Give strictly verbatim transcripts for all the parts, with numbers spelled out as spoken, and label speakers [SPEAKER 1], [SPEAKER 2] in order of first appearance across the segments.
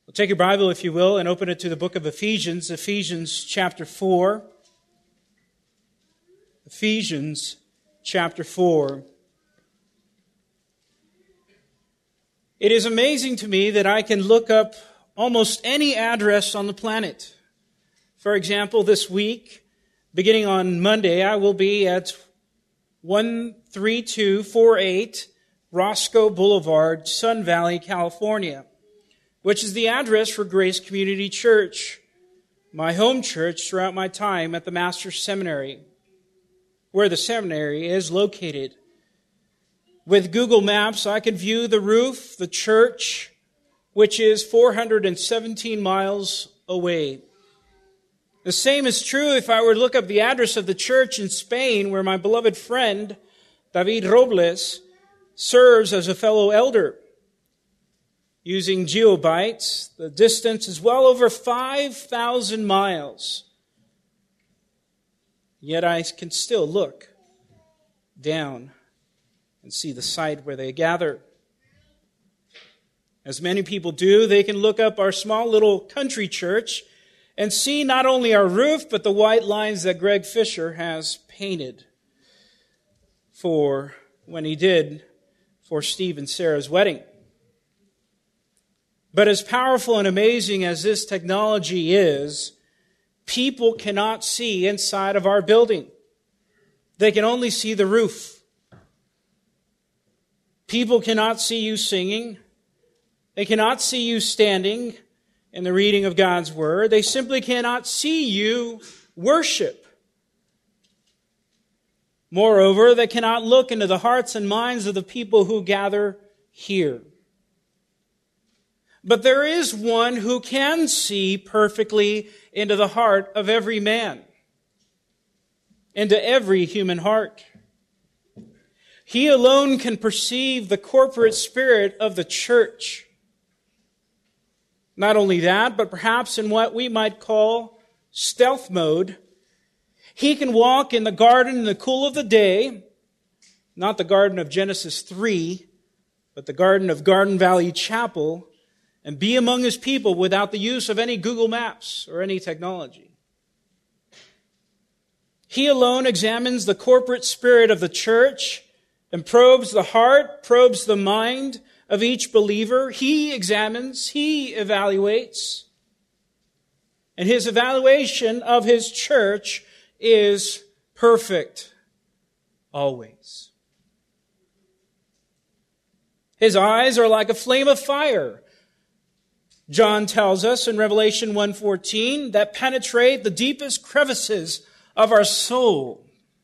[SPEAKER 1] Well, take your Bible, if you will, and open it to the book of Ephesians, Ephesians chapter four. Ephesians chapter four. It is amazing to me that I can look up almost any address on the planet. For example, this week, beginning on Monday, I will be at one three two four eight Roscoe Boulevard, Sun Valley, California, which is the address for Grace Community Church, my home church throughout my time at the Master's Seminary, where the seminary is located. With Google Maps, I can view the roof, the church, which is four hundred seventeen miles away. The same is true if I were to look up the address of the church in Spain, where my beloved friend, David Robles, serves as a fellow elder. Using GeoBytes, the distance is well over five thousand miles. Yet I can still look down and see the site where they gather. As many people do, they can look up our small little country church and see not only our roof, but the white lines that Greg Fisher has painted for when he did for Steve and Sarah's wedding. But as powerful and amazing as this technology is, people cannot see inside of our building. They can only see the roof. People cannot see you singing. They cannot see you standing in the reading of God's Word. They simply cannot see you worship. Moreover, they cannot look into the hearts and minds of the people who gather here. But there is one who can see perfectly into the heart of every man, into every human heart. He alone can perceive the corporate spirit of the church. Not only that, but perhaps in what we might call stealth mode, he can walk in the garden in the cool of the day, not the garden of Genesis three, but the garden of Garden Valley Chapel, and be among his people without the use of any Google Maps or any technology. He alone examines the corporate spirit of the church and probes the heart, probes the mind of each believer. He examines, he evaluates. And his evaluation of his church is perfect, always. His eyes are like a flame of fire, John tells us in Revelation one fourteen, that penetrate the deepest crevices of our soul.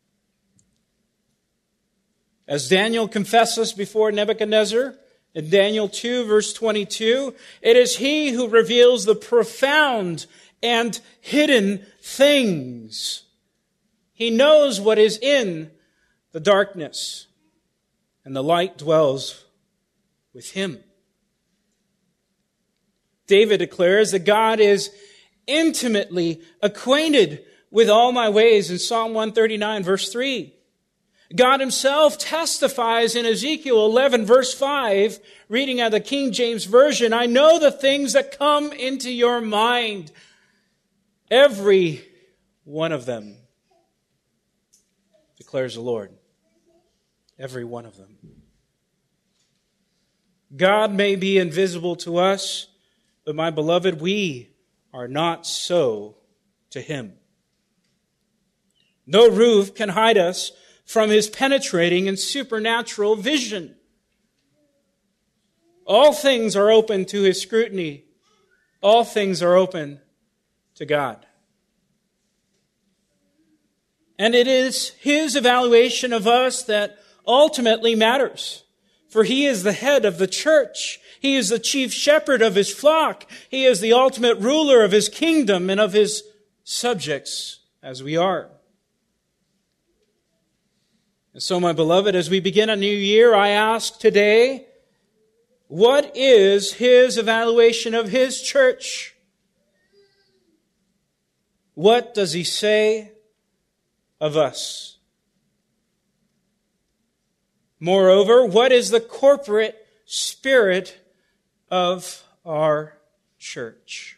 [SPEAKER 1] As Daniel confesses before Nebuchadnezzar in Daniel two, verse twenty-two, it is he who reveals the profound and hidden things. He knows what is in the darkness, and the light dwells with him. David declares that God is intimately acquainted with all my ways in Psalm one thirty-nine, verse three. God himself testifies in Ezekiel eleven, verse five, reading out the King James Version, I know the things that come into your mind, every one of them, declares the Lord. Every one of them. God may be invisible to us, but my beloved, we are not so to him. No roof can hide us from his penetrating and supernatural vision. All things are open to his scrutiny. All things are open to God. And it is his evaluation of us that ultimately matters. For he is the head of the church. He is the chief shepherd of his flock. He is the ultimate ruler of his kingdom and of his subjects, as we are. And so, my beloved, as we begin a new year, I ask today, what is his evaluation of his church? What does he say of us? Moreover, what is the corporate spirit of our church.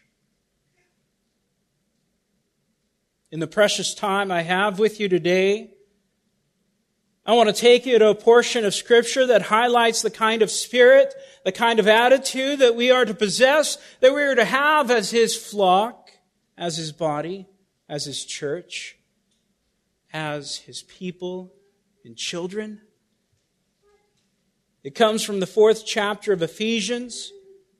[SPEAKER 1] In the precious time I have with you today, I want to take you to a portion of Scripture that highlights the kind of spirit, the kind of attitude that we are to possess, that we are to have as His flock, as His body, as His church, as His people and children. It comes from the fourth chapter of Ephesians,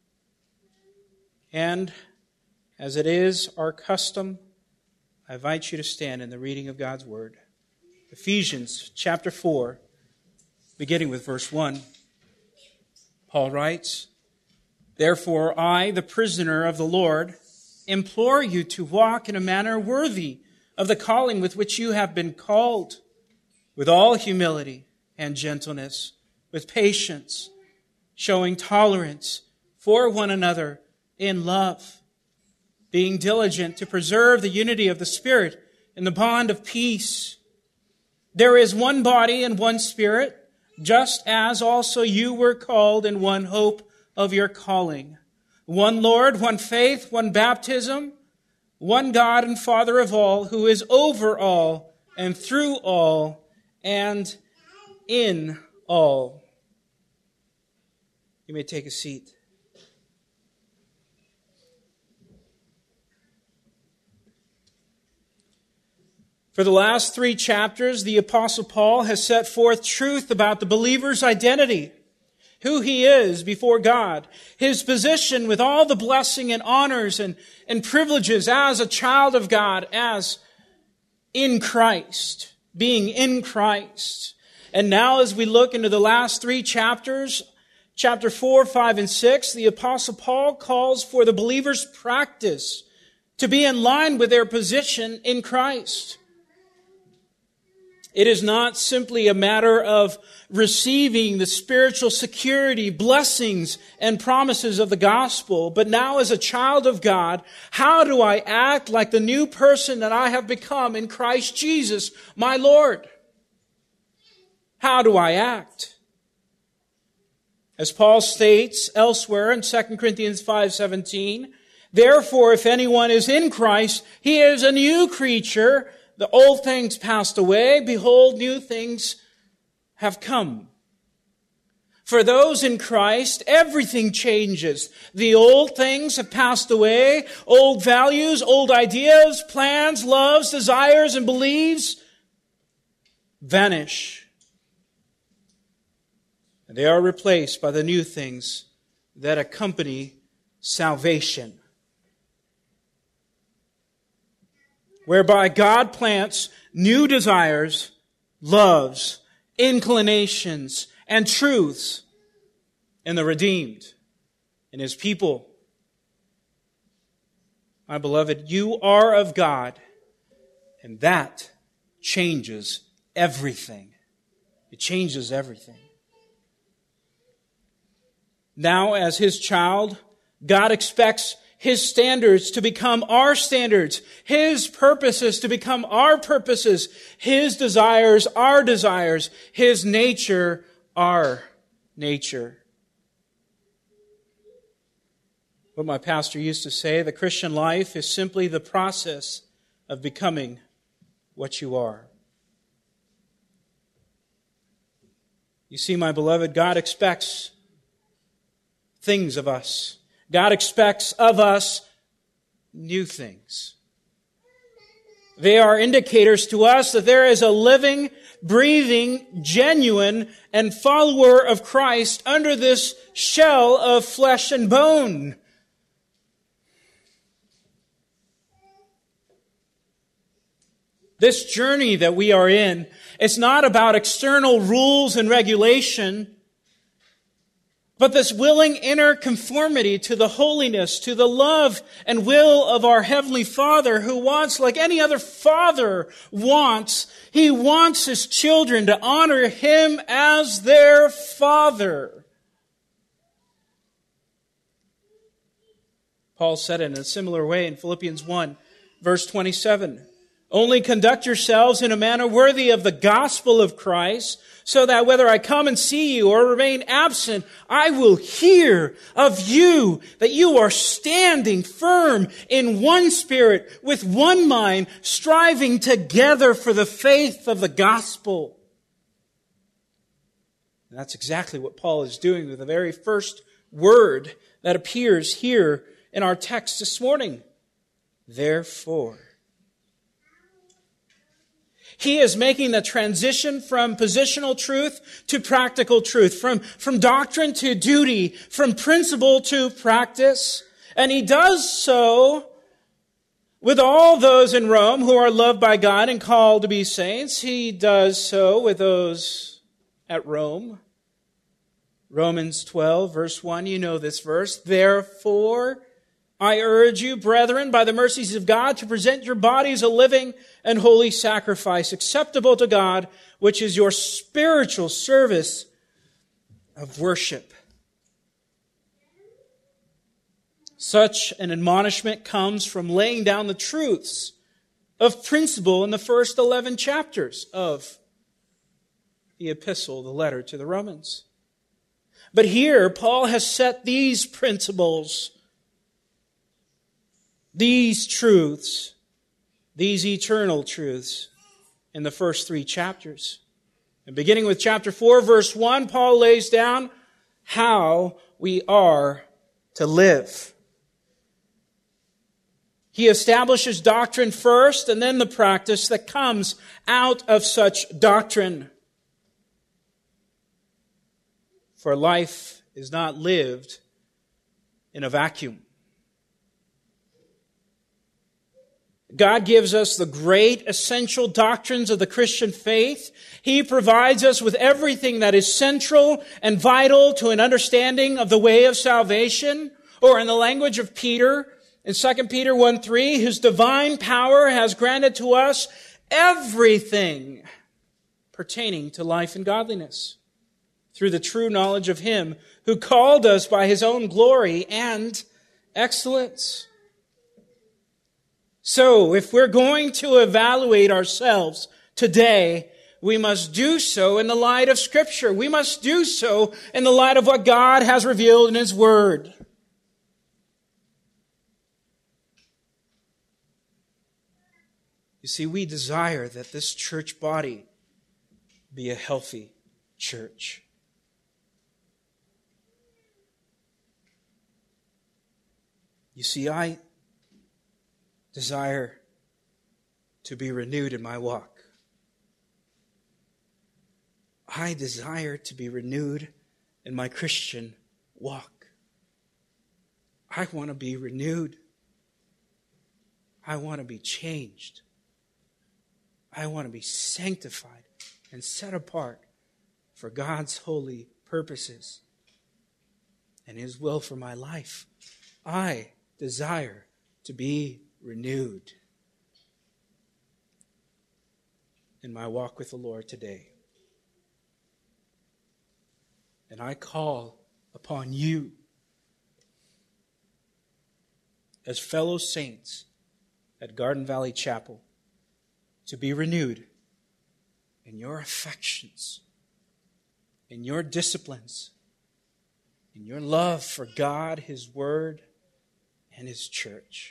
[SPEAKER 1] and as it is our custom, I invite you to stand in the reading of God's Word. Ephesians chapter four, beginning with verse one. Paul writes, "Therefore I, the prisoner of the Lord, implore you to walk in a manner worthy of the calling with which you have been called, with all humility and gentleness, with patience, showing tolerance for one another in love, being diligent to preserve the unity of the Spirit in the bond of peace. There is one body and one Spirit, just as also you were called in one hope of your calling. One Lord, one faith, one baptism, one God and Father of all, who is over all and through all and in all." You may take a seat. For the last three chapters, the Apostle Paul has set forth truth about the believer's identity, who he is before God, his position with all the blessing and honors and, and privileges as a child of God, as in Christ, being in Christ. And now as we look into the last three chapters, chapter four, five, and six, the Apostle Paul calls for the believer's practice to be in line with their position in Christ. It is not simply a matter of receiving the spiritual security, blessings, and promises of the gospel, but now as a child of God, how do I act like the new person that I have become in Christ Jesus, my Lord? How do I act? As Paul states elsewhere in Second Corinthians five seventeen, "Therefore, if anyone is in Christ, he is a new creature. The old things passed away. Behold, new things have come." For those in Christ, everything changes. The old things have passed away. Old values, old ideas, plans, loves, desires, and beliefs vanish. And they are replaced by the new things that accompany salvation, whereby God plants new desires, loves, inclinations, and truths in the redeemed, in His people. My beloved, you are of God, and that changes everything. It changes everything. Now, as His child, God expects His standards to become our standards, His purposes to become our purposes, His desires our desires, His nature our nature. What my pastor used to say, the Christian life is simply the process of becoming what you are. You see, my beloved, God expects things of us. God expects of us new things. They are indicators to us that there is a living, breathing, genuine, and follower of Christ under this shell of flesh and bone. This journey that we are in, it's not about external rules and regulation, but this willing inner conformity to the holiness, to the love and will of our Heavenly Father, who wants, like any other father wants, He wants His children to honor Him as their Father. Paul said it in a similar way in Philippians one, verse twenty-seven. Only conduct yourselves in a manner worthy of the gospel of Christ, so that whether I come and see you or remain absent, I will hear of you that you are standing firm in one spirit, with one mind, striving together for the faith of the gospel. And that's exactly what Paul is doing with the very first word that appears here in our text this morning. Therefore. He is making the transition from positional truth to practical truth, from, from doctrine to duty, from principle to practice. And he does so with all those in Rome who are loved by God and called to be saints. He does so with those at Rome. Romans twelve, verse one, you know this verse. Therefore, I urge you, brethren, by the mercies of God, to present your bodies a living and holy sacrifice, acceptable to God, which is your spiritual service of worship. Such an admonishment comes from laying down the truths of principle in the first eleven chapters of the epistle, the letter to the Romans. But here, Paul has set these principles, these truths, these eternal truths in the first three chapters. And beginning with chapter four, verse one, Paul lays down how we are to live. He establishes doctrine first and then the practice that comes out of such doctrine. For life is not lived in a vacuum. God gives us the great essential doctrines of the Christian faith. He provides us with everything that is central and vital to an understanding of the way of salvation. Or in the language of Peter, in Second Peter one three, His divine power has granted to us everything pertaining to life and godliness, through the true knowledge of Him who called us by His own glory and excellence. So, if we're going to evaluate ourselves today, we must do so in the light of Scripture. We must do so in the light of what God has revealed in His Word. You see, we desire that this church body be a healthy church. You see, I desire to be renewed in my walk. I desire to be renewed in my Christian walk. I want to be renewed. I want to be changed. I want to be sanctified and set apart for God's holy purposes and His will for my life. I desire to be renewed in my walk with the Lord today. And I call upon you as fellow saints at Garden Valley Chapel to be renewed in your affections, in your disciplines, in your love for God, His Word, and His church.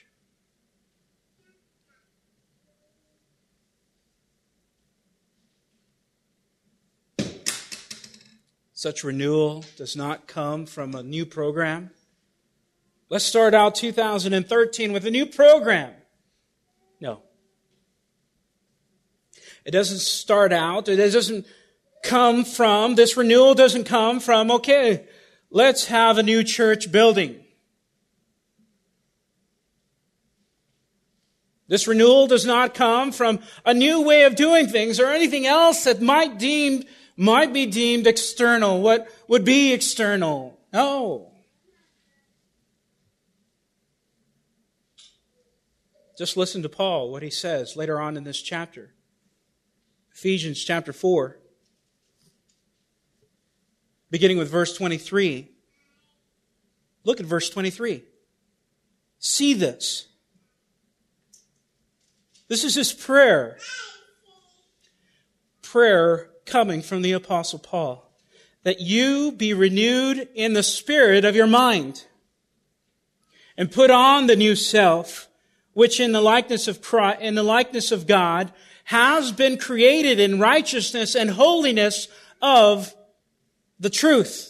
[SPEAKER 1] Such renewal does not come from a new program. Let's start out two thousand thirteen with a new program. No. It doesn't start out, it doesn't come from, this renewal doesn't come from, okay, let's have a new church building. This renewal does not come from a new way of doing things or anything else that might deemed might be deemed external, what would be external. No. Just listen to Paul, what he says later on in this chapter. Ephesians chapter four, beginning with verse twenty-three. Look at verse twenty-three. See this. This is his prayer. Prayer coming from the Apostle Paul. That you be renewed in the spirit of your mind, and put on the new self, which in the likeness of Christ, in the likeness of God, has been created in righteousness and holiness of the truth.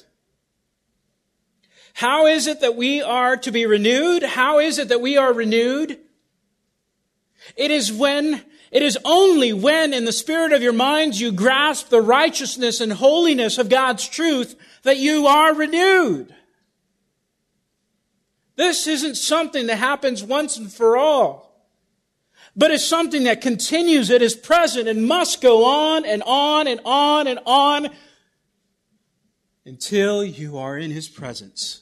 [SPEAKER 1] How is it that we are to be renewed? How is it that we are renewed? It is when, it is only when in the spirit of your minds you grasp the righteousness and holiness of God's truth that you are renewed. This isn't something that happens once and for all, but it's something that continues. It is present and must go on and on and on and on until you are in His presence.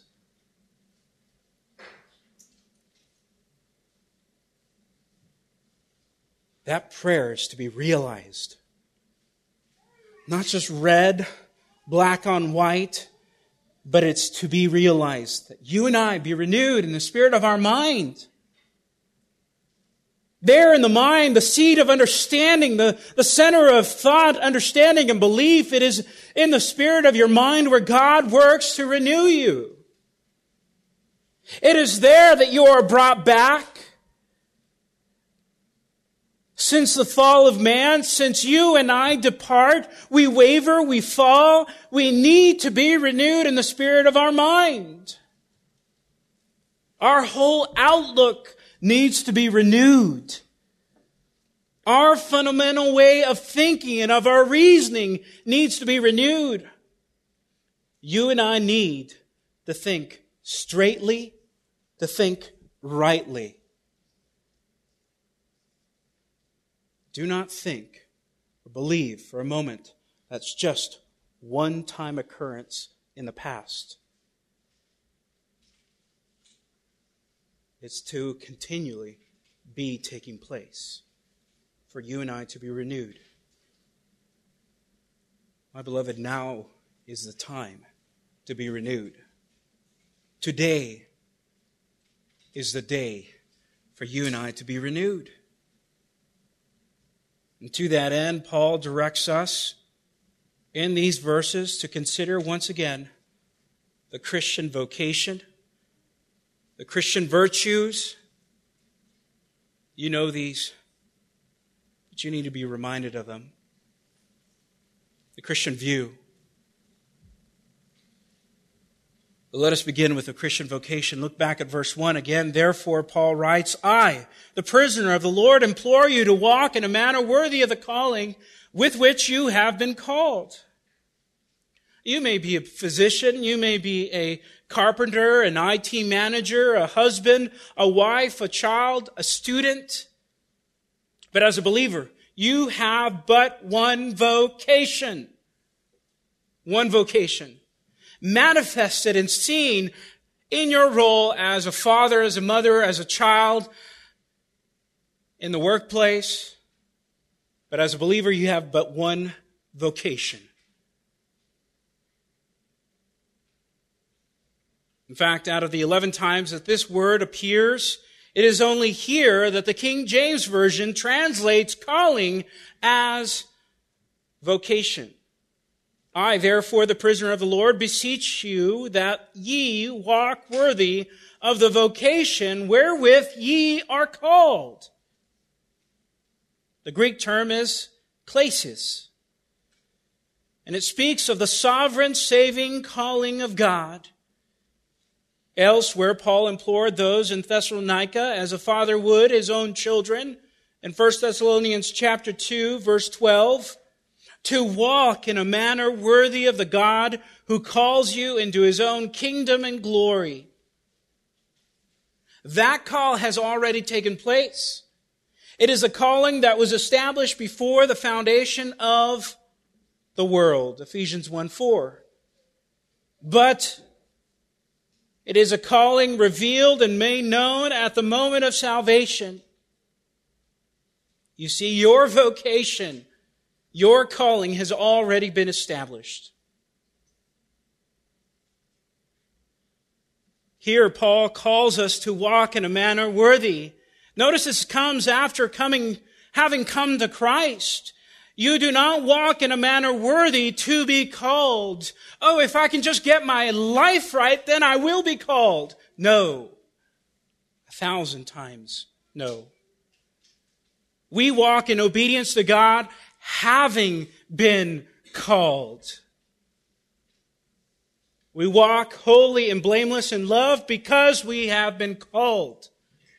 [SPEAKER 1] That prayer is to be realized. Not just read, black on white, but it's to be realized that you and I be renewed in the spirit of our mind. There in the mind, the seat of understanding, the, the center of thought, understanding, and belief, it is in the spirit of your mind where God works to renew you. It is there that you are brought back. Since the fall of man, since you and I depart, we waver, we fall, we need to be renewed in the spirit of our mind. Our whole outlook needs to be renewed. Our fundamental way of thinking and of our reasoning needs to be renewed. You and I need to think straightly, to think rightly. Do not think or believe for a moment that's just one-time occurrence in the past. It's to continually be taking place for you and I to be renewed. My beloved, now is the time to be renewed. Today is the day for you and I to be renewed. And to that end, Paul directs us in these verses to consider once again the Christian vocation, the Christian virtues. You know these, but you need to be reminded of them. The Christian view. But let us begin with the Christian vocation. Look back at verse one again. Therefore, Paul writes, I, the prisoner of the Lord, implore you to walk in a manner worthy of the calling with which you have been called. You may be a physician, you may be a carpenter, an I T manager, a husband, a wife, a child, a student. But as a believer, you have but one vocation. One vocation. Manifested and seen in your role as a father, as a mother, as a child, in the workplace. But as a believer, you have but one vocation. In fact, out of the eleven times that this word appears, it is only here that the King James Version translates calling as vocation. I, therefore, the prisoner of the Lord, beseech you that ye walk worthy of the vocation wherewith ye are called. The Greek term is klesis, and it speaks of the sovereign saving calling of God. Elsewhere, Paul implored those in Thessalonica, as a father would his own children, in First Thessalonians chapter two, verse twelve, to walk in a manner worthy of the God who calls you into His own kingdom and glory. That call has already taken place. It is a calling that was established before the foundation of the world, Ephesians one four. But it is a calling revealed and made known at the moment of salvation. You see, your vocation, your calling has already been established. Here, Paul calls us to walk in a manner worthy. Notice this comes after coming, having come to Christ. You do not walk in a manner worthy to be called. Oh, if I can just get my life right, then I will be called. No. A thousand times no. We walk in obedience to God, having been called. We walk holy and blameless in love because we have been called.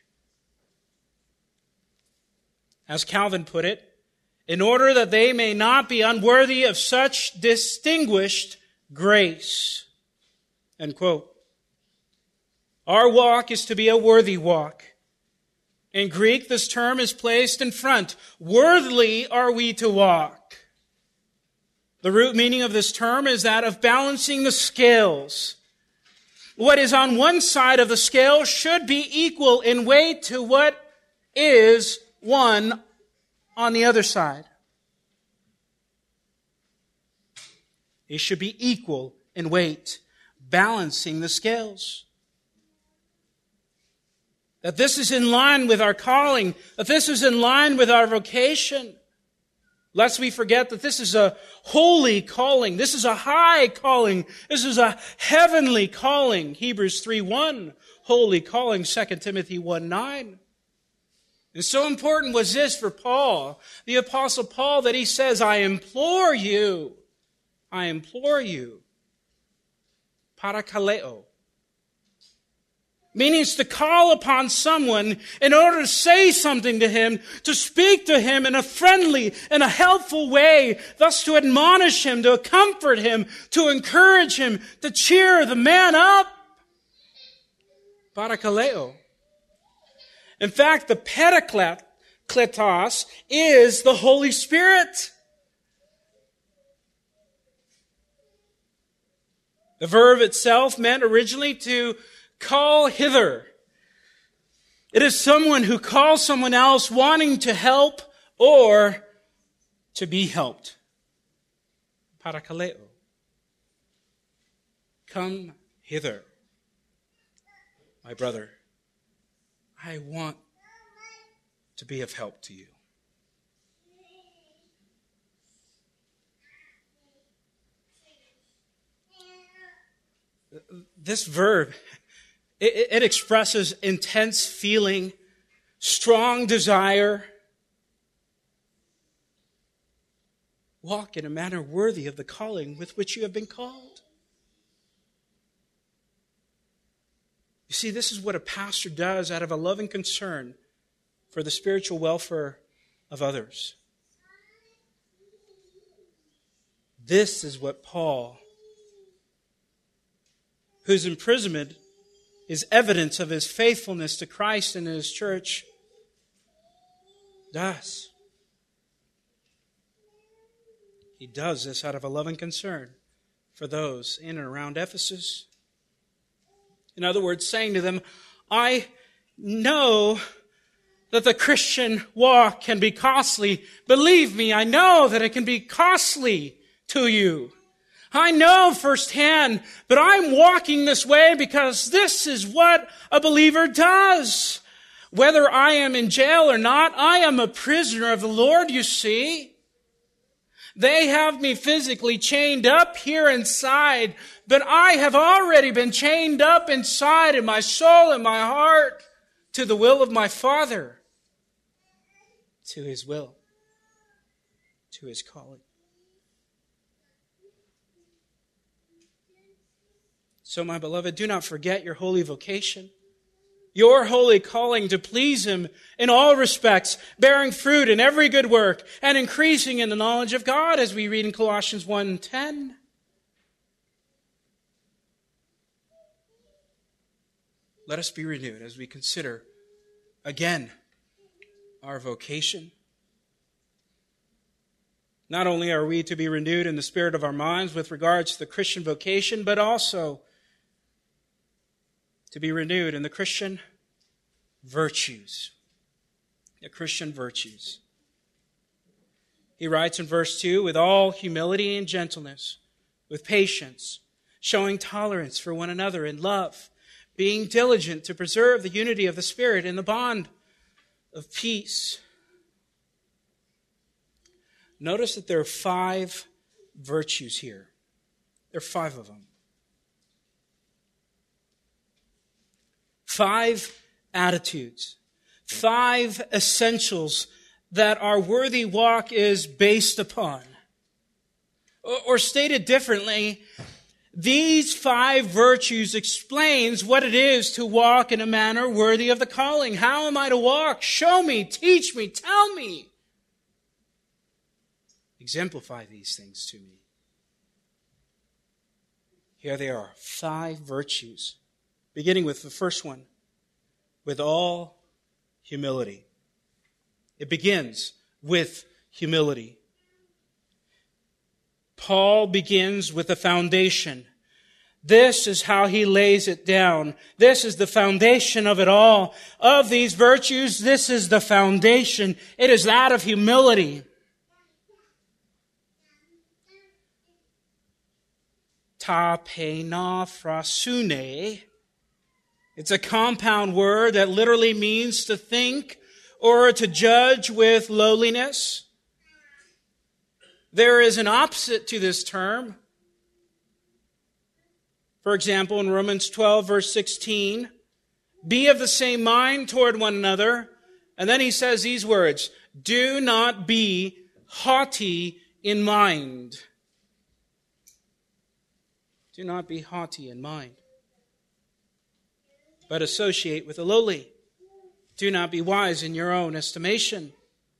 [SPEAKER 1] As Calvin put it, in order that they may not be unworthy of such distinguished grace. End quote. Our walk is to be a worthy walk. In Greek, this term is placed in front. Worthily are we to walk. The root meaning of this term is that of balancing the scales. What is on one side of the scale should be equal in weight to what is one on the other side. It should be equal in weight, balancing the scales. That this is in line with our calling, that this is in line with our vocation. Lest we forget that this is a holy calling. This is a high calling. This is a heavenly calling. Hebrews three one, holy calling. Second Timothy one nine. And so important was this for Paul, the Apostle Paul, that he says, I implore you, I implore you, parakaleo. Meaning it's to call upon someone in order to say something to him, to speak to him in a friendly and a helpful way, thus to admonish him, to comfort him, to encourage him, to cheer the man up. Parakaleo. In fact, the parakletos is the Holy Spirit. The verb itself meant originally to call hither. It is someone who calls someone else wanting to help or to be helped. Parakaleo. Come hither, my brother. I want to be of help to you. This verb, it, it expresses intense feeling, strong desire. Walk in a manner worthy of the calling with which you have been called. You see, this is what a pastor does out of a loving concern for the spiritual welfare of others. This is what Paul, whose imprisonment is evidence of his faithfulness to Christ and his church, does. He does this out of a loving concern for those in and around Ephesus. In other words, saying to them, I know that the Christian walk can be costly. Believe me, I know that it can be costly to you. I know firsthand, but I'm walking this way because this is what a believer does. Whether I am in jail or not, I am a prisoner of the Lord, you see. They have me physically chained up here inside, but I have already been chained up inside in my soul and my heart to the will of my Father, to His will, to His calling. So, my beloved, do not forget your holy vocation, your holy calling to please Him in all respects, bearing fruit in every good work, and increasing in the knowledge of God, as we read in Colossians one ten. Let us be renewed as we consider again our vocation. Not only are we to be renewed in the spirit of our minds with regards to the Christian vocation, but also to be renewed in the Christian virtues. The Christian virtues. He writes in verse two, with all humility and gentleness, with patience, showing tolerance for one another in love, being diligent to preserve the unity of the Spirit in the bond of peace. Notice that there are five virtues here. There are five of them. Five attitudes. Five essentials that our worthy walk is based upon. Or, or stated differently, these five virtues explains what it is to walk in a manner worthy of the calling. How am I to walk? Show me, teach me, tell me. Exemplify these things to me. Here they are, five virtues. Beginning with the first one, with all humility. It begins with humility. Paul begins with a foundation. This is how he lays it down. This is the foundation of it all. Of these virtues, this is the foundation. It is that of humility. Taphenophrasune. It's a compound word that literally means to think or to judge with lowliness. There is an opposite to this term. For example, in Romans twelve, verse sixteen, be of the same mind toward one another. And then he says these words, do not be haughty in mind. Do not be haughty in mind, but associate with the lowly. Do not be wise in your own estimation.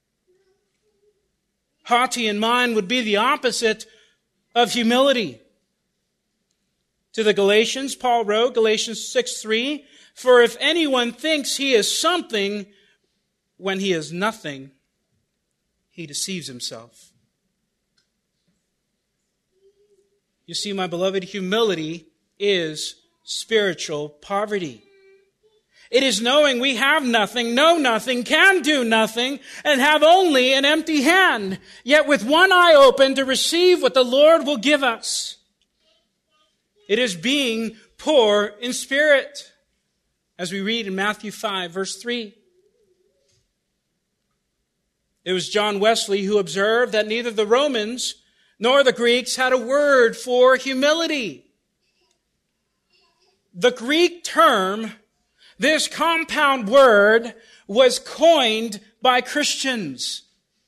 [SPEAKER 1] Haughty in mind would be the opposite of humility. To the Galatians, Paul wrote, Galatians six three, for if anyone thinks he is something when he is nothing, he deceives himself. You see, my beloved, humility is spiritual poverty. It is knowing we have nothing, know nothing, can do nothing, and have only an empty hand, yet with one eye open to receive what the Lord will give us. It is being poor in spirit, as we read in Matthew five, verse three. It was John Wesley who observed that neither the Romans nor the Greeks had a word for humility. The Greek term, this compound word, was coined by Christians.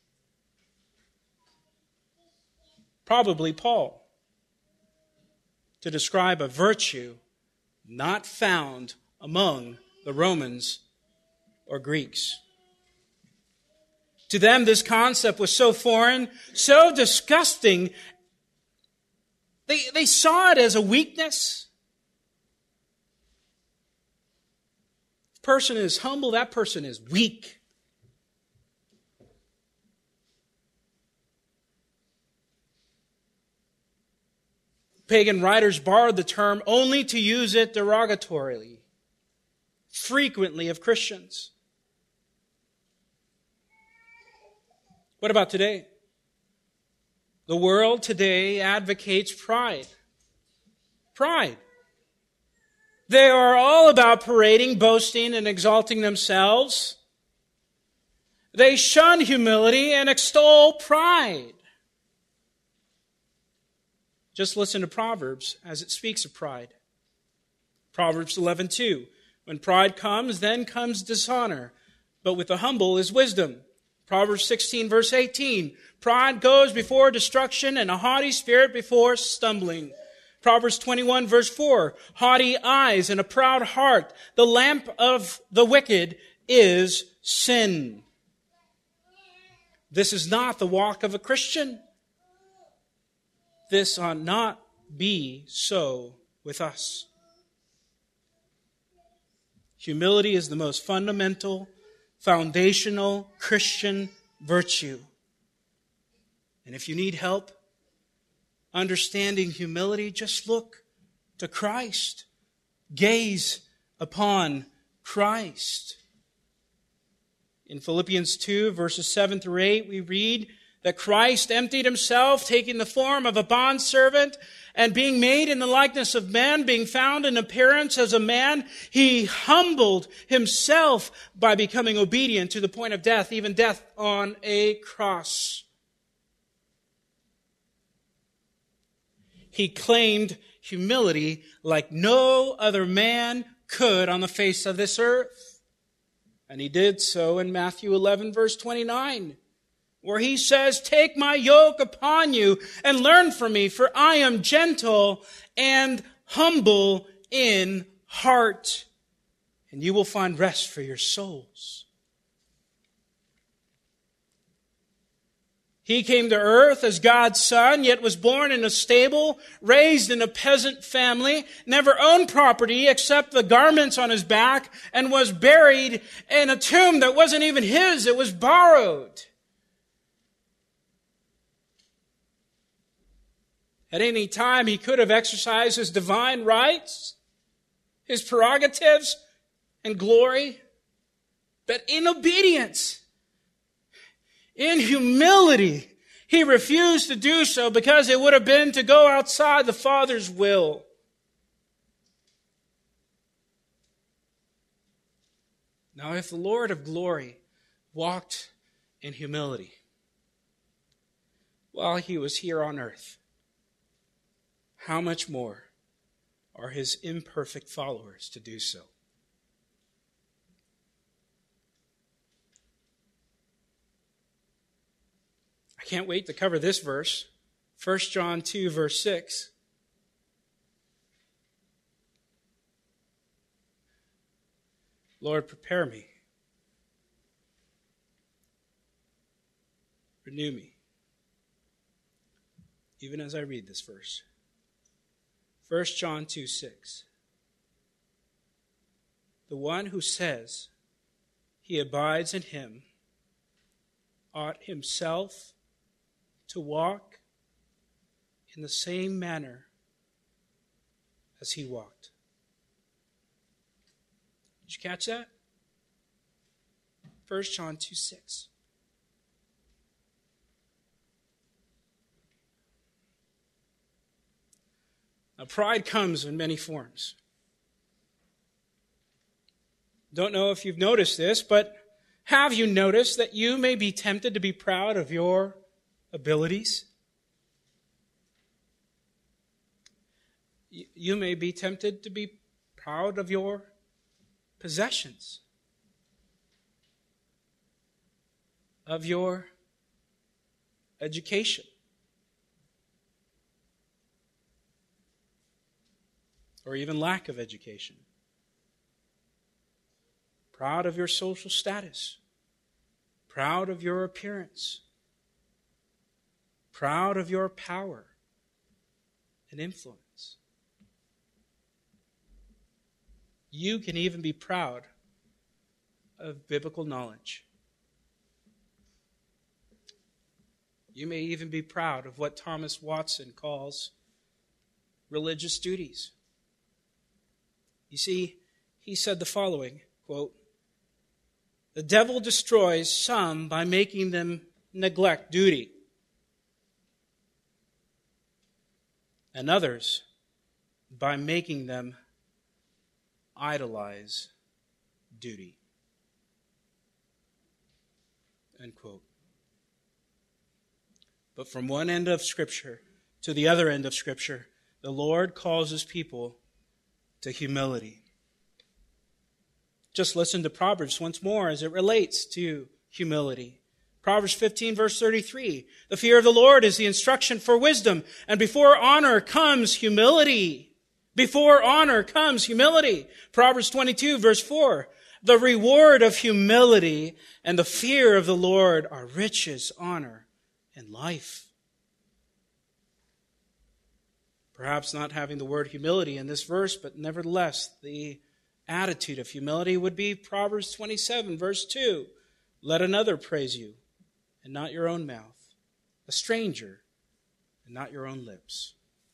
[SPEAKER 1] Probably Paul, to describe a virtue not found among the Romans or Greeks. To them, this concept was so foreign, so disgusting. They, they saw it as a weakness. If a person is humble, that person is weak. Pagan writers borrowed the term only to use it derogatorily, frequently of Christians. What about today? The world today advocates pride. Pride. They are all about parading, boasting, and exalting themselves. They shun humility and extol pride. Just listen to Proverbs as it speaks of pride. Proverbs eleven two. When pride comes, then comes dishonor, but with the humble is wisdom. Proverbs sixteen, verse eighteen. Pride goes before destruction, and a haughty spirit before stumbling. Proverbs twenty-one, verse four. Haughty eyes and a proud heart. The lamp of the wicked is sin. This is not the walk of a Christian. This ought not be so with us. Humility is the most fundamental, foundational Christian virtue. And if you need help understanding humility, just look to Christ. Gaze upon Christ. In Philippians two, verses seven through eight, we read that Christ emptied himself, taking the form of a bondservant, and being made in the likeness of men, being found in appearance as a man, he humbled himself by becoming obedient to the point of death, even death on a cross. He claimed humility like no other man could on the face of this earth. And he did so in Matthew eleven, verse twenty-nine, where he says, "Take my yoke upon you and learn from me, for I am gentle and humble in heart, and you will find rest for your souls." He came to earth as God's son, yet was born in a stable, raised in a peasant family, never owned property except the garments on his back, and was buried in a tomb that wasn't even his, it was borrowed. At any time, he could have exercised his divine rights, his prerogatives, and glory, but in obedience, in humility, he refused to do so because it would have been to go outside the Father's will. Now, if the Lord of glory walked in humility while he was here on earth, how much more are his imperfect followers to do so? I can't wait to cover this verse, First John two, verse six. Lord, prepare me. Renew me. Even as I read this verse. First John two, six. The one who says he abides in him ought himself to walk in the same manner as he walked. Did you catch that? First John two, six. Now, pride comes in many forms. Don't know if you've noticed this, but have you noticed that you may be tempted to be proud of your abilities? You may be tempted to be proud of your possessions, of your education, or even lack of education. Proud of your social status, proud of your appearance, proud of your power and influence. You can even be proud of biblical knowledge. You may even be proud of what Thomas Watson calls religious duties. You see, he said the following, quote, "The devil destroys some by making them neglect duty, and others by making them idolize duty." End quote. But from one end of Scripture to the other end of Scripture, the Lord calls his people to humility. Just listen to Proverbs once more as it relates to humility. Proverbs fifteen, verse thirty-three. "The fear of the Lord is the instruction for wisdom, and before honor comes humility." Before honor comes humility. Proverbs twenty-two, verse four. "The reward of humility and the fear of the Lord are riches, honor, and life." Perhaps not having the word humility in this verse, but nevertheless, the attitude of humility would be Proverbs twenty-seven, verse two. "Let another praise you, and not your own mouth, a stranger, and not your own lips."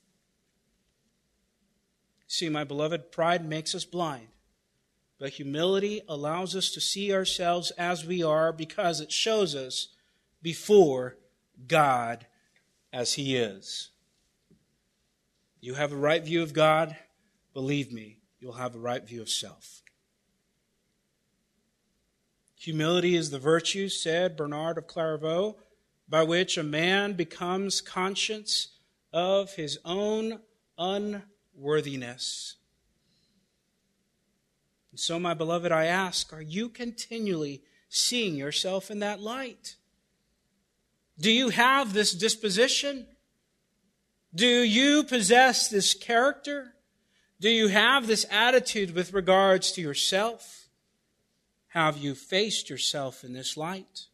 [SPEAKER 1] See, my beloved, pride makes us blind, but humility allows us to see ourselves as we are because it shows us before God as He is. You have a right view of God, believe me, you'll have a right view of self. Humility is the virtue, said Bernard of Clairvaux, by which a man becomes conscious of his own unworthiness. And so, my beloved, I ask, are you continually seeing yourself in that light? Do you have this disposition? Do you possess this character? Do you have this attitude with regards to yourself? Have you faced yourself in this light?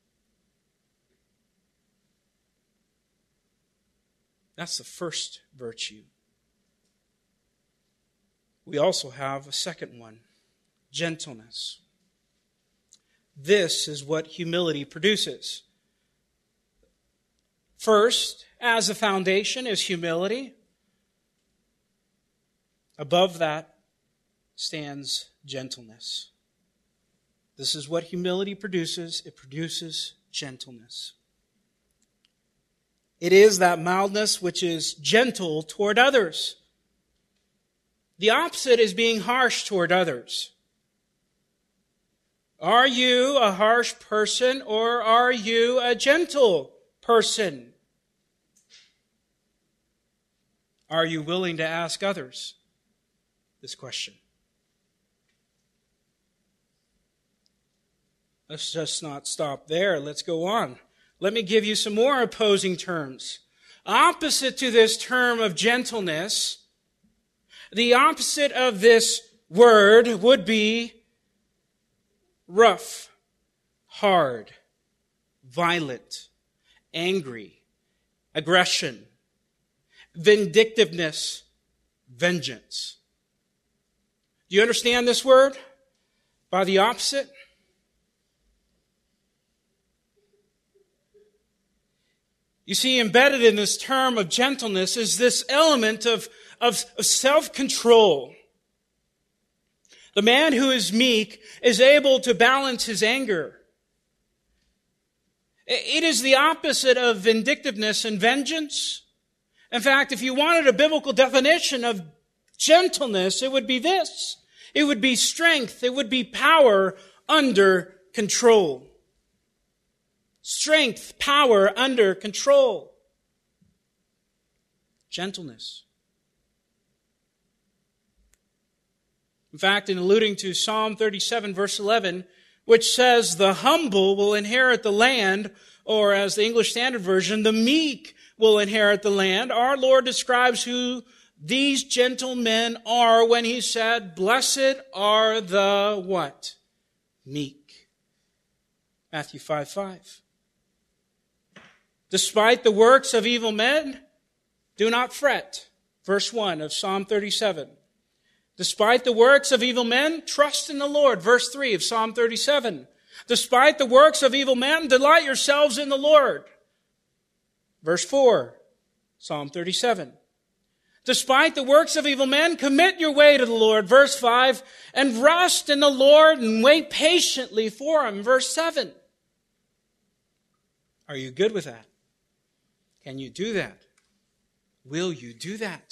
[SPEAKER 1] That's the first virtue. We also have a second one, gentleness. This is what humility produces. First, as a foundation, is humility. Above that stands gentleness. This is what humility produces. It produces gentleness. It is that mildness which is gentle toward others. The opposite is being harsh toward others. Are you a harsh person or are you a gentle person? Are you willing to ask others this question? Let's just not stop there. Let's go on. Let me give you some more opposing terms. Opposite to this term of gentleness, the opposite of this word would be rough, hard, violent, angry, aggression, vindictiveness, vengeance. Do you understand this word? By the opposite? You see, embedded in this term of gentleness is this element of, of, of self-control. The man who is meek is able to balance his anger. It is the opposite of vindictiveness and vengeance. In fact, if you wanted a biblical definition of gentleness, it would be this. It would be strength. It would be power under control. Strength, power under control. Gentleness. In fact, in alluding to Psalm thirty-seven, verse eleven, which says, the humble will inherit the land, or as the English Standard Version, the meek will inherit the land, our Lord describes who these gentle men are when He said, blessed are the what? Meek. Matthew five five. Despite the works of evil men, do not fret. Verse one of Psalm thirty-seven. Despite the works of evil men, trust in the Lord. Verse three of Psalm thirty-seven. Despite the works of evil men, delight yourselves in the Lord. Verse four, Psalm thirty-seven. Despite the works of evil men, commit your way to the Lord. Verse five, and rest in the Lord and wait patiently for Him. Verse seven. Are you good with that? Can you do that? Will you do that?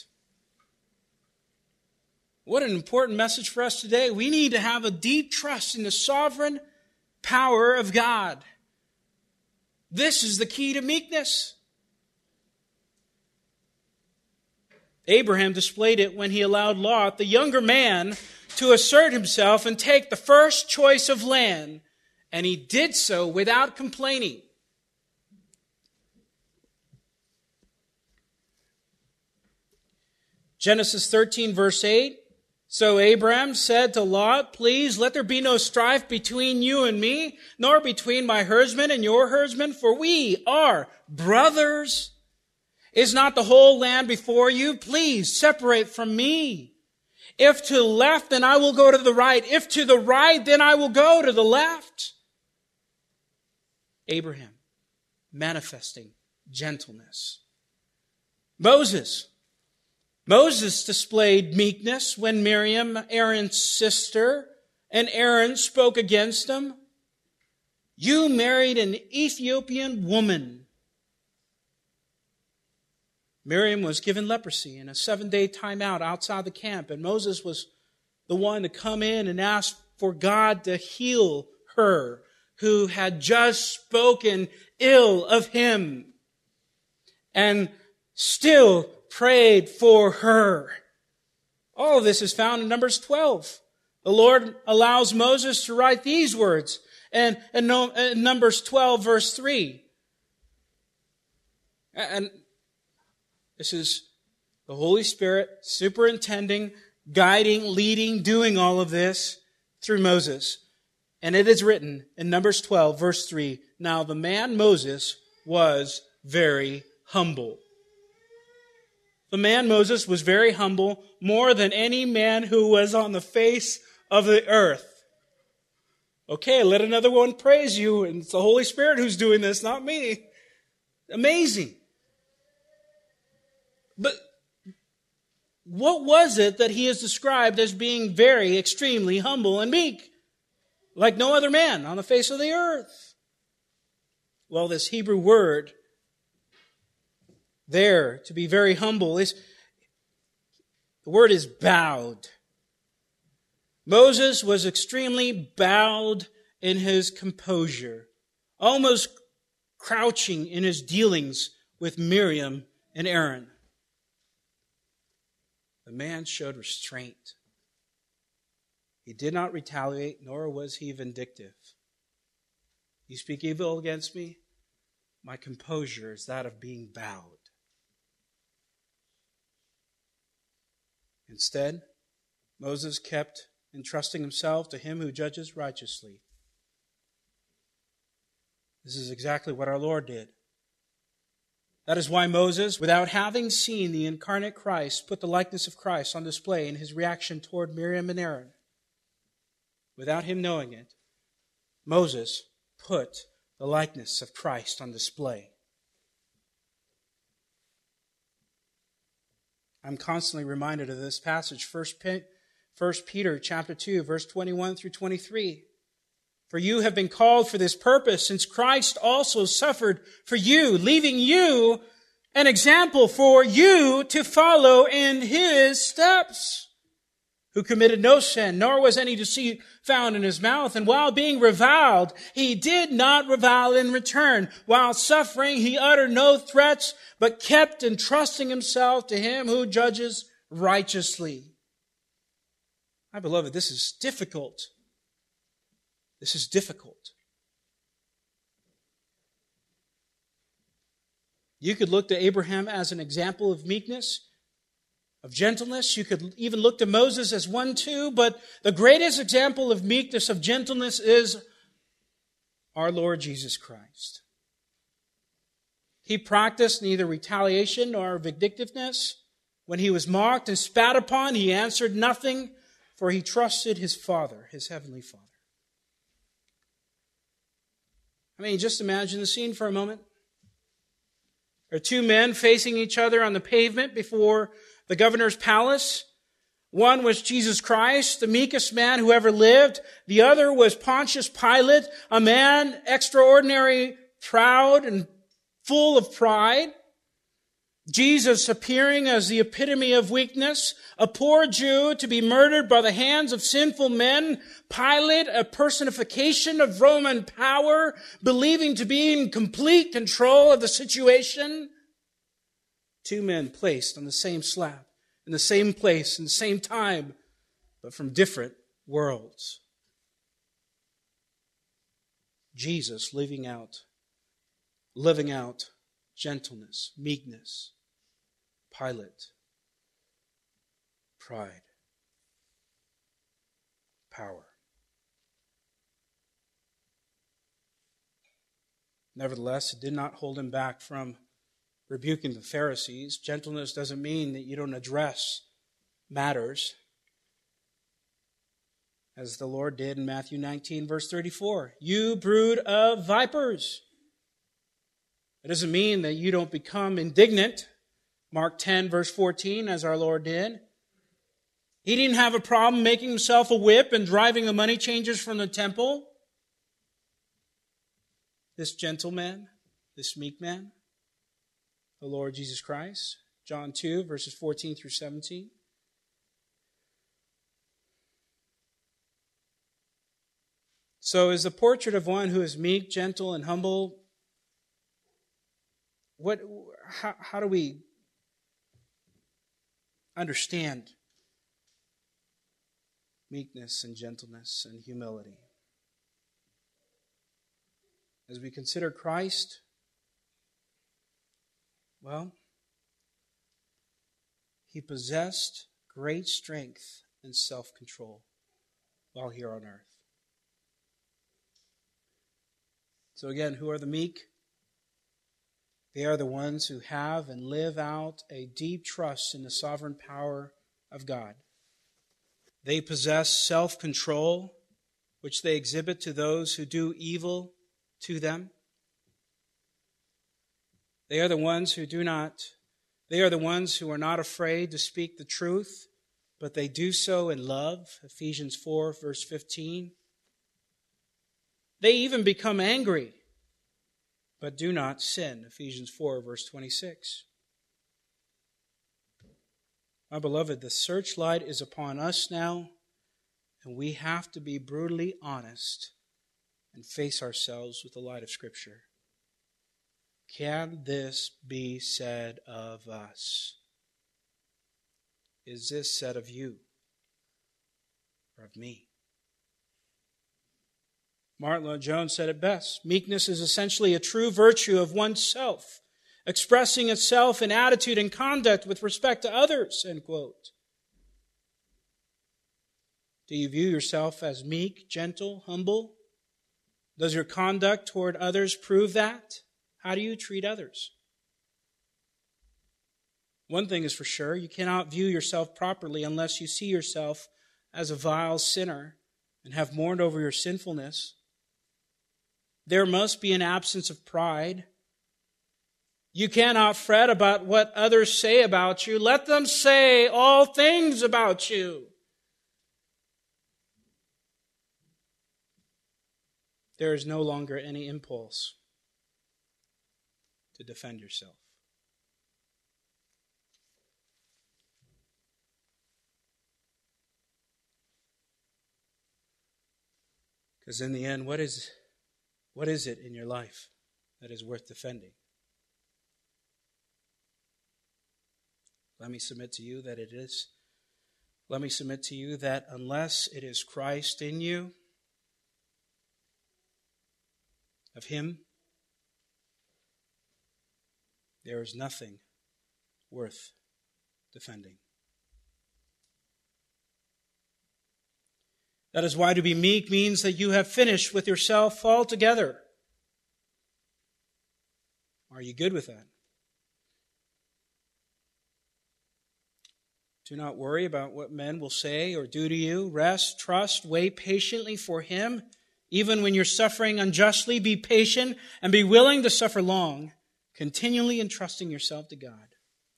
[SPEAKER 1] What an important message for us today. We need to have a deep trust in the sovereign power of God. This is the key to meekness. Abraham displayed it when he allowed Lot, the younger man, to assert himself and take the first choice of land, and he did so without complaining. Genesis thirteen, verse eight. So Abraham said to Lot, please let there be no strife between you and me, nor between my herdsmen and your herdsmen, for we are brothers. Is not the whole land before you? Please separate from me. If to the left, then I will go to the right. If to the right, then I will go to the left. Abraham, manifesting gentleness. Moses. Moses displayed meekness when Miriam, Aaron's sister, and Aaron spoke against him. You married an Ethiopian woman. Miriam was given leprosy and a seven-day timeout outside the camp, and Moses was the one to come in and ask for God to heal her, who had just spoken ill of him, and still prayed for her. All of this is found in Numbers twelve. The Lord allows Moses to write these words in, in Numbers twelve, verse three. And this is the Holy Spirit superintending, guiding, leading, doing all of this through Moses. And it is written in Numbers twelve, verse three, "Now the man Moses was very humble." The man Moses was very humble, more than any man who was on the face of the earth. Okay, let another one praise you, and it's the Holy Spirit who's doing this, not me. Amazing. But what was it that he is described as being very, extremely humble and meek, like no other man on the face of the earth? Well, this Hebrew word there, to be very humble, is the word is bowed. Moses was extremely bowed in his composure, almost crouching in his dealings with Miriam and Aaron. The man showed restraint. He did not retaliate, nor was he vindictive. You speak evil against me? My composure is that of being bowed. Instead, Moses kept entrusting himself to him who judges righteously. This is exactly what our Lord did. That is why Moses, without having seen the incarnate Christ, put the likeness of Christ on display in his reaction toward Miriam and Aaron. Without him knowing it, Moses put the likeness of Christ on display. I'm constantly reminded of this passage, First Peter chapter two, verse twenty-one through twenty-three. "For you have been called for this purpose, since Christ also suffered for you, leaving you an example for you to follow in his steps, who committed no sin, nor was any deceit found in his mouth. And while being reviled, he did not revile in return. While suffering, he uttered no threats, but kept entrusting himself to him who judges righteously." My beloved, this is difficult. This is difficult. You could look to Abraham as an example of meekness, of gentleness. You could even look to Moses as one too, but the greatest example of meekness, of gentleness, is our Lord Jesus Christ. He practiced neither retaliation nor vindictiveness. When he was mocked and spat upon, he answered nothing, for he trusted his Father, his heavenly Father. I mean, just imagine the scene for a moment. There are two men facing each other on the pavement before the governor's palace. One was Jesus Christ, the meekest man who ever lived. The other was Pontius Pilate, a man extraordinary, proud, and full of pride. Jesus appearing as the epitome of weakness, a poor Jew to be murdered by the hands of sinful men, Pilate, a personification of Roman power, believing to be in complete control of the situation. Two men placed on the same slab, in the same place, in the same time, but from different worlds. Jesus living out, living out gentleness, meekness. Pilate, pride, power. Nevertheless, it did not hold him back from rebuking the Pharisees. Gentleness doesn't mean that you don't address matters, as the Lord did in Matthew nineteen, verse thirty-four. "You brood of vipers." It doesn't mean that you don't become indignant. Mark ten, verse fourteen, as our Lord did. He didn't have a problem making himself a whip and driving the money changers from the temple. This gentle man, this meek man, the Lord Jesus Christ, John two, verses fourteen through seventeen. So is the portrait of one who is meek, gentle, and humble, what, how, how do we understand meekness and gentleness and humility? As we consider Christ, well, he possessed great strength and self-control while here on earth. So again, who are the meek? They are the ones who have and live out a deep trust in the sovereign power of God. They possess self-control, which they exhibit to those who do evil to them. They are the ones who do not, they are the ones who are not afraid to speak the truth, but they do so in love. Ephesians four, verse fifteen. They even become angry, but do not sin. Ephesians four, verse twenty-six. My beloved, the searchlight is upon us now, and we have to be brutally honest and face ourselves with the light of Scripture. Can this be said of us? Is this said of you or of me? Martin Lloyd-Jones said it best. Meekness is essentially a true virtue of oneself, expressing itself in attitude and conduct with respect to others, end quote. Do you view yourself as meek, gentle, humble? Does your conduct toward others prove that? How do you treat others? One thing is for sure, you cannot view yourself properly unless you see yourself as a vile sinner and have mourned over your sinfulness. There must be an absence of pride. You cannot fret about what others say about you. Let them say all things about you. There is no longer any impulse to defend yourself. Because in the end, what is, what is it in your life that is worth defending? Let me submit to you that it is. Let me submit to you that unless it is Christ in you, of Him, there is nothing worth defending. That is why to be meek means that you have finished with yourself altogether. Are you good with that? Do not worry about what men will say or do to you. Rest, trust, wait patiently for Him. Even when you're suffering unjustly, be patient and be willing to suffer long, continually entrusting yourself to God.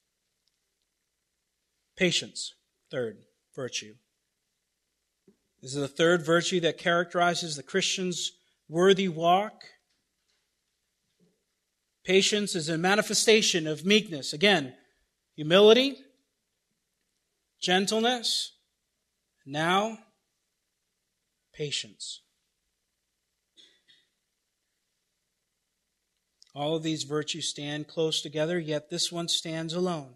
[SPEAKER 1] Patience, third virtue. This is the third virtue that characterizes the Christian's worthy walk. Patience is a manifestation of meekness. Again, humility, gentleness, now patience. All of these virtues stand close together, yet this one stands alone.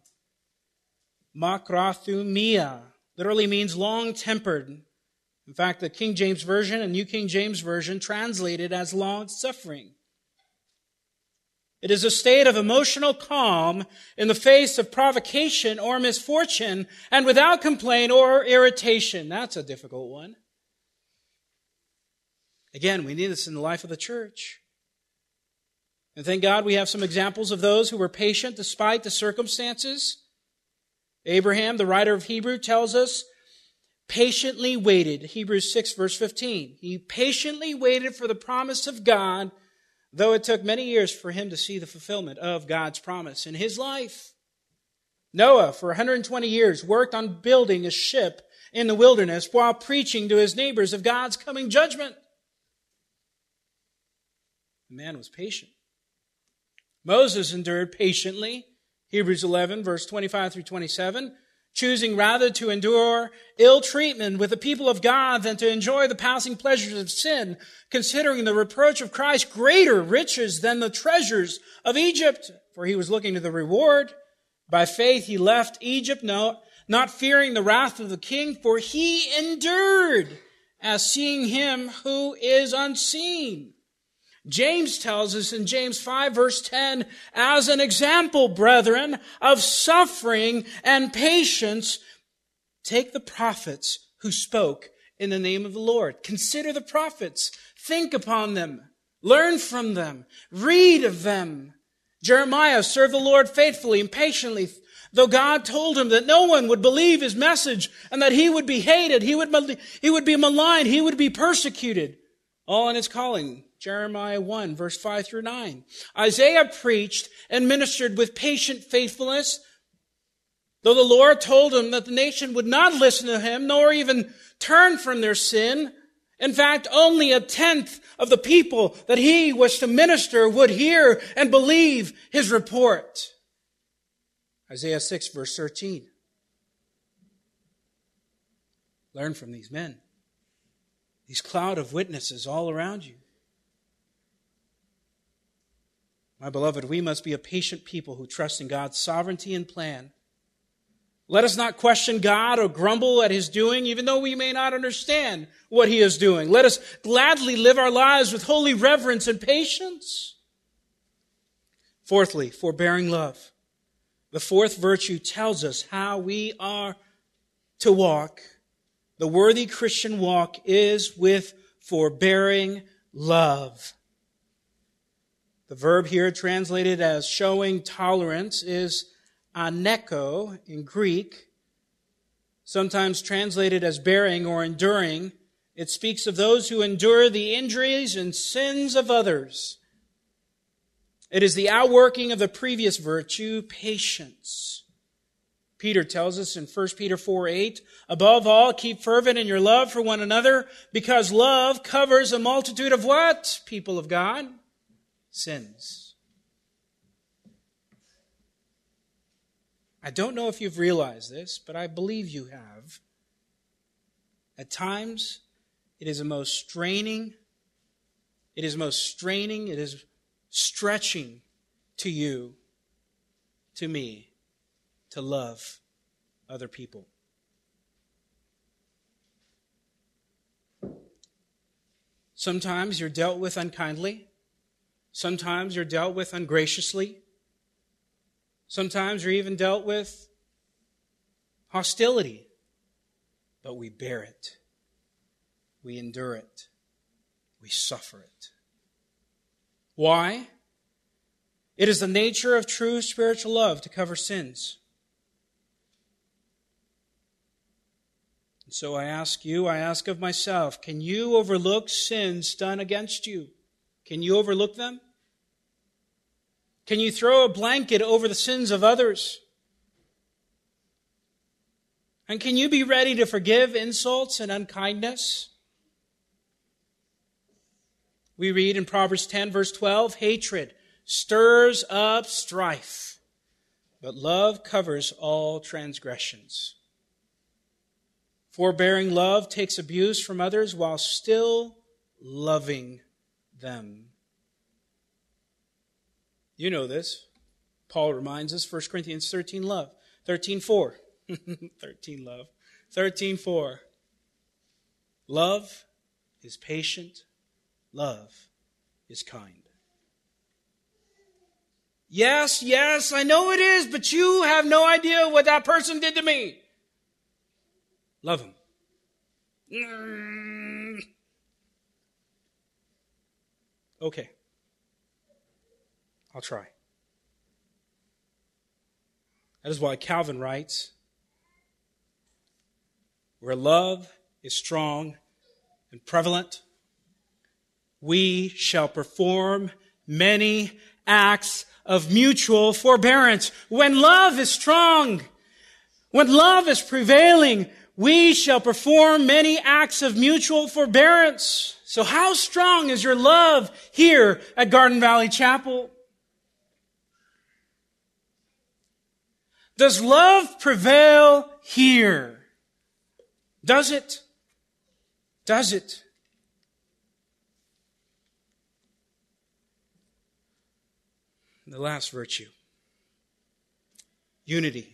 [SPEAKER 1] Makrathumia literally means long-tempered. In fact, the King James Version and New King James Version translate it as long-suffering. It is a state of emotional calm in the face of provocation or misfortune and without complaint or irritation. That's a difficult one. Again, we need this in the life of the church. And thank God we have some examples of those who were patient despite the circumstances. Abraham, the writer of Hebrew, tells us, patiently waited. Hebrews six, verse fifteen. He patiently waited for the promise of God, though it took many years for him to see the fulfillment of God's promise in his life. Noah, for one hundred twenty years, worked on building a ship in the wilderness while preaching to his neighbors of God's coming judgment. The man was patient. Moses endured patiently Hebrews eleven, verse twenty-five through twenty-seven, choosing rather to endure ill treatment with the people of God than to enjoy the passing pleasures of sin, considering the reproach of Christ greater riches than the treasures of Egypt, for he was looking to the reward. By faith he left Egypt, no, not fearing the wrath of the king, for he endured as seeing him who is unseen. James tells us in James five, verse ten, as an example, brethren, of suffering and patience, take the prophets who spoke in the name of the Lord. Consider the prophets. Think upon them. Learn from them. Read of them. Jeremiah served the Lord faithfully and patiently, though God told him that no one would believe his message and that he would be hated, he would, he would be maligned, he would be persecuted. All in his calling. Jeremiah one, verse five through nine. Isaiah preached and ministered with patient faithfulness, though the Lord told him that the nation would not listen to him, nor even turn from their sin. In fact, only a tenth of the people that he was to minister would hear and believe his report. Isaiah six, verse thirteen. Learn from these men. These cloud of witnesses all around you. My beloved, we must be a patient people who trust in God's sovereignty and plan. Let us not question God or grumble at His doing, even though we may not understand what He is doing. Let us gladly live our lives with holy reverence and patience. Fourthly, forbearing love. The fourth virtue tells us how we are to walk. The worthy Christian walk is with forbearing love. The verb here translated as showing tolerance is aneko in Greek, sometimes translated as bearing or enduring. It speaks of those who endure the injuries and sins of others. It is the outworking of the previous virtue, patience. Peter tells us in First Peter four eight, above all, keep fervent in your love for one another, because love covers a multitude of what, people of God? Sins. I don't know if you've realized this, but I believe you have. At times, it is a most straining, it is most straining, it is stretching to you, to me, to love other people. Sometimes you're dealt with unkindly. Sometimes you're dealt with ungraciously. Sometimes you're even dealt with hostility. But we bear it. We endure it. We suffer it. Why? It is the nature of true spiritual love to cover sins. And so I ask you, I ask of myself, can you overlook sins done against you? Can you overlook them? Can you throw a blanket over the sins of others? And can you be ready to forgive insults and unkindness? We read in Proverbs ten, verse twelve, hatred stirs up strife, but love covers all transgressions. Forbearing love takes abuse from others while still loving them. You know this. Paul reminds us, First Corinthians thirteen, love. thirteen four. thirteen love. thirteen four. Love is patient. Love is kind. Yes, yes, I know it is, but you have no idea what that person did to me. Love him. Mm. Okay. I'll try. That is why Calvin writes, where love is strong and prevalent, we shall perform many acts of mutual forbearance. When love is strong, when love is prevailing, we shall perform many acts of mutual forbearance. So how strong is your love here at Garden Valley Chapel? Does love prevail here? Does it? Does it? The last virtue. Unity.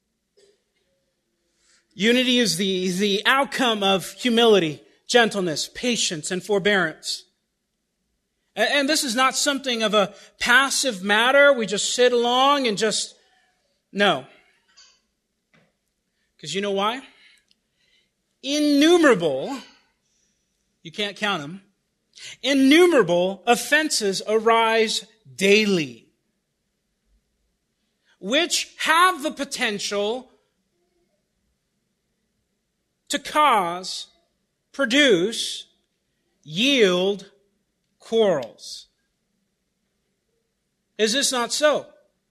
[SPEAKER 1] Unity is the, the outcome of humility, gentleness, patience, and forbearance. And, and this is not something of a passive matter. We just sit along and just, no. Because you know why? Innumerable, you can't count them, innumerable offenses arise daily, which have the potential to cause, produce, yield quarrels. Is this not so?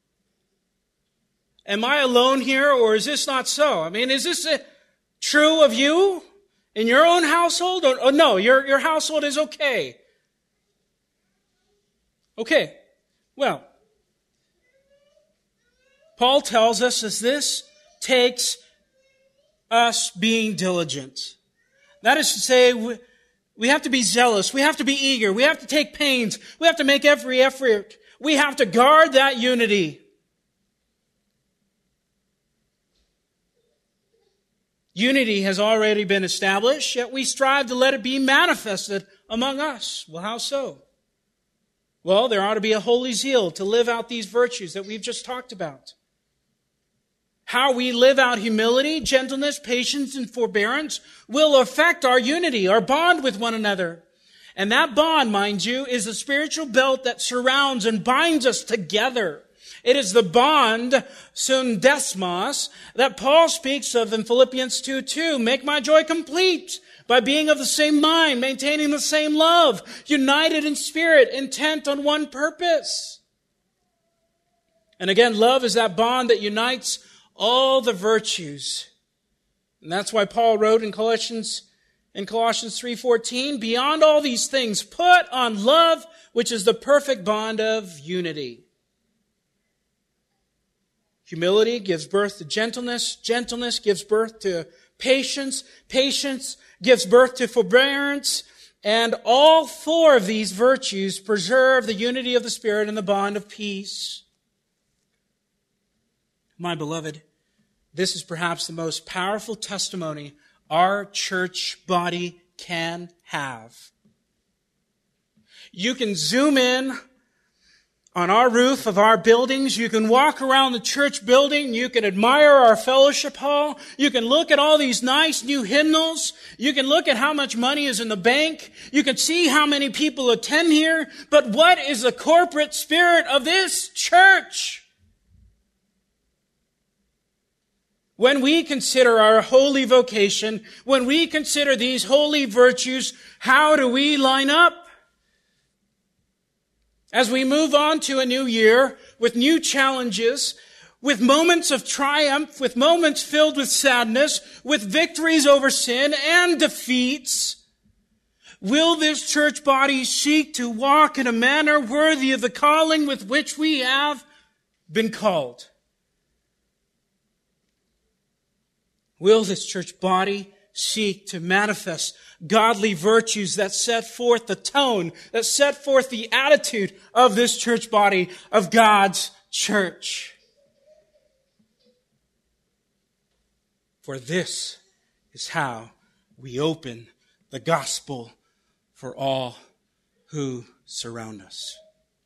[SPEAKER 1] Am I alone here, or is this not so? I mean, is this a, true of you in your own household? Or, or no, your, your household is okay. Okay. Well, Paul tells us as this takes us being diligent. That is to say, we, we have to be zealous. We have to be eager. We have to take pains. We have to make every effort. We have to guard that unity. Unity has already been established, yet we strive to let it be manifested among us. Well, how so? Well, there ought to be a holy zeal to live out these virtues that we've just talked about. How we live out humility, gentleness, patience, and forbearance will affect our unity, our bond with one another. And that bond, mind you, is the spiritual belt that surrounds and binds us together. It is the bond, syndesmos, that Paul speaks of in Philippians two two. Make my joy complete by being of the same mind, maintaining the same love, united in spirit, intent on one purpose. And again, love is that bond that unites all the virtues. And that's why Paul wrote in Colossians, in Colossians three fourteen, beyond all these things, put on love, which is the perfect bond of unity. Humility gives birth to gentleness. Gentleness gives birth to patience. Patience gives birth to forbearance. And all four of these virtues preserve the unity of the Spirit and the bond of peace. My beloved, this is perhaps the most powerful testimony our church body can have. You can zoom in on our roof of our buildings. You can walk around the church building. You can admire our fellowship hall. You can look at all these nice new hymnals. You can look at how much money is in the bank. You can see how many people attend here. But what is the corporate spirit of this church? When we consider our holy vocation, when we consider these holy virtues, how do we line up? As we move on to a new year with new challenges, with moments of triumph, with moments filled with sadness, with victories over sin and defeats, will this church body seek to walk in a manner worthy of the calling with which we have been called? Will this church body seek to manifest godly virtues that set forth the tone, that set forth the attitude of this church body, of God's church? For this is how we open the gospel for all who surround us.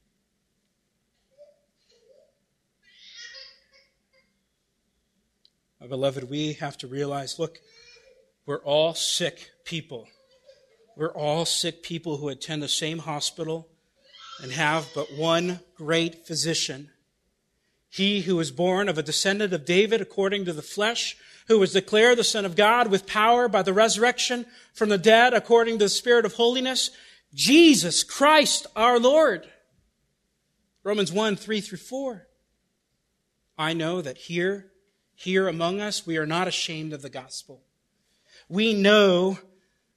[SPEAKER 1] My beloved, we have to realize, look, we're all sick people. We're all sick people who attend the same hospital and have but one great physician. He who was born of a descendant of David according to the flesh, who was declared the Son of God with power by the resurrection from the dead according to the Spirit of holiness, Jesus Christ our Lord. Romans one, three through four. I know that here, here among us, we are not ashamed of the gospel. We know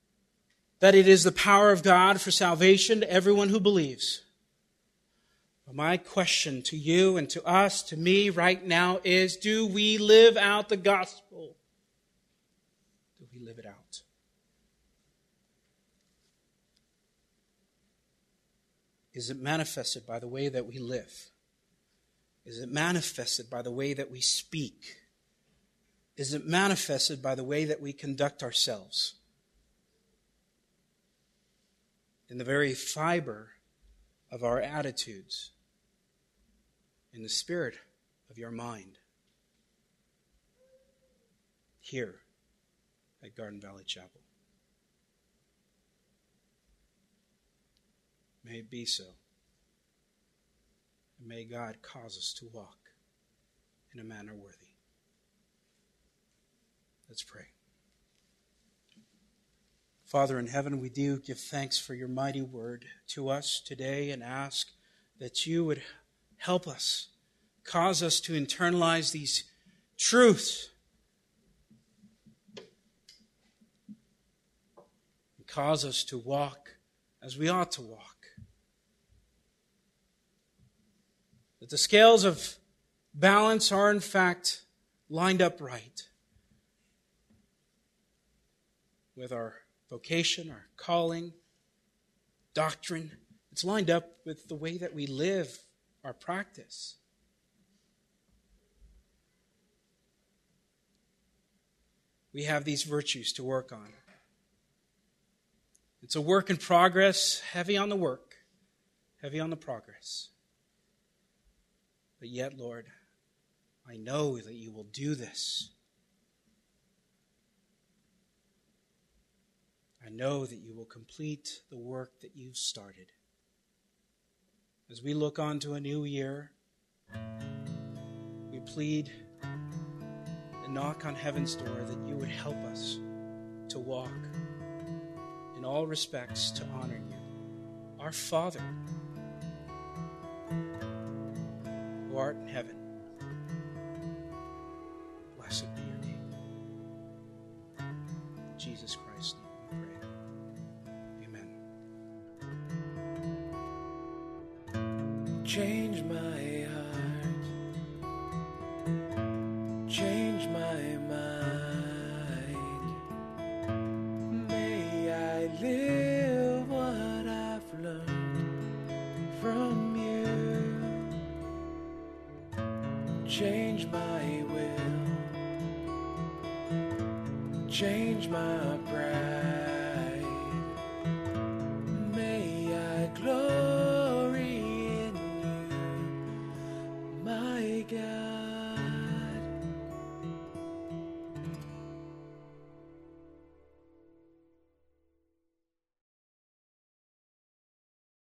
[SPEAKER 1] that it is the power of God for salvation to everyone who believes. My question to you and to us, to me right now is, do we live out the gospel? Do we live it out? Is it manifested by the way that we live? Is it manifested by the way that we speak? Is it manifested by the way that we conduct ourselves? In the very fiber of our attitudes, in the spirit of your mind, here at Garden Valley Chapel. May it be so. And may God cause us to walk in a manner worthy. Let's pray. Father in heaven, we do give thanks for your mighty word to us today and ask that you would help us, cause us to internalize these truths, and cause us to walk as we ought to walk. That the scales of balance are in fact lined up right with our vocation, our calling, doctrine. It's lined up with the way that we live, our practice. We have these virtues to work on. It's a work in progress, heavy on the work, heavy on the progress. But yet, Lord, I know that you will do this. I know that you will complete the work that you've started. As we look on to a new year, we plead and knock on heaven's door that you would help us to walk in all respects to honor you. Our Father, who art in heaven, blessed be your name. In Jesus Christ's name we pray. Amen.
[SPEAKER 2] Change my heart, change my mind. May I live what I've learned from you. Change my will, change my pride. May I glory in you, my God.